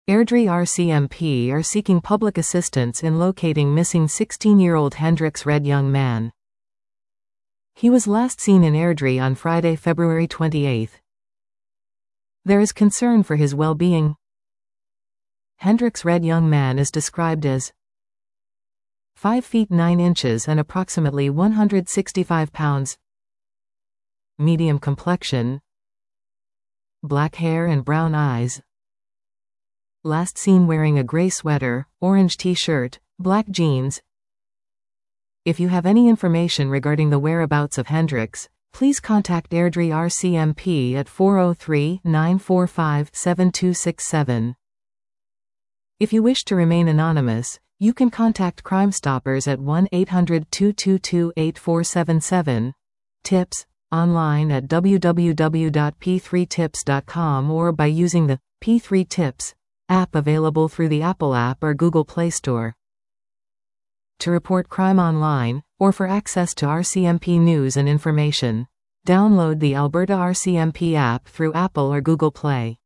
Airdrie RCMP are seeking public assistance in locating missing 16-year-old Hendrix Red young man. He was last seen in Airdrie on Friday, February 28. There is concern for his well-being. Hendrix Red young man is described as 5 feet 9 inches and approximately 165 pounds. Medium complexion. Black hair and brown eyes. Last seen wearing a gray sweater, orange t-shirt, black jeans. If you have any information regarding the whereabouts of Hendrix, please contact Airdrie RCMP at 403-945-7267. If you wish to remain anonymous, you can contact Crime Stoppers at 1-800-222-8477. Tips, online at www.p3tips.com or by using the P3 Tips app available through the Apple App or Google Play Store. To report crime online, or for access to RCMP news and information, download the Alberta RCMP app through Apple or Google Play.